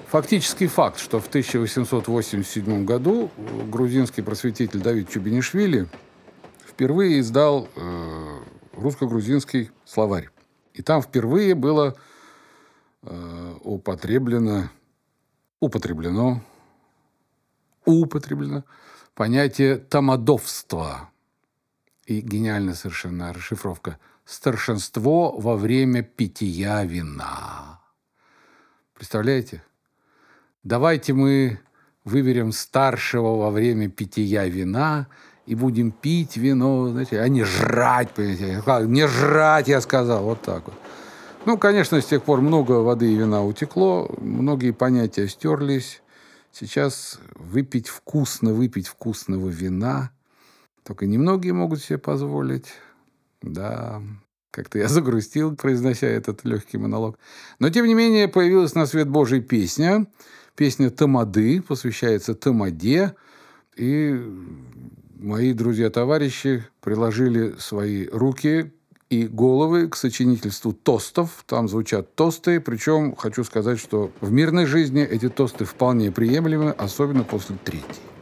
Фактический факт, что в 1887 году грузинский просветитель Давид Чубинишвили впервые издал русско-грузинский словарь. И там впервые было употреблено понятие тамадовства. И гениальная совершенно расшифровка. Старшинство во время питья вина. Представляете? Давайте мы выберем старшего во время питья вина и будем пить вино, знаете, а не жрать, понимаете? Не жрать, я сказал, вот так вот. Ну, конечно, с тех пор много воды и вина утекло, многие понятия стерлись. Сейчас выпить вкусного вина, только немногие могут себе позволить. Да, как-то я загрустил, произнося этот легкий монолог. Но, тем не менее, появилась на свет Божий песня «Тамады», посвящается Тамаде. И мои друзья-товарищи приложили свои руки и головы к сочинительству тостов. Там звучат тосты. Причем хочу сказать, что в мирной жизни эти тосты вполне приемлемы, особенно после третьей.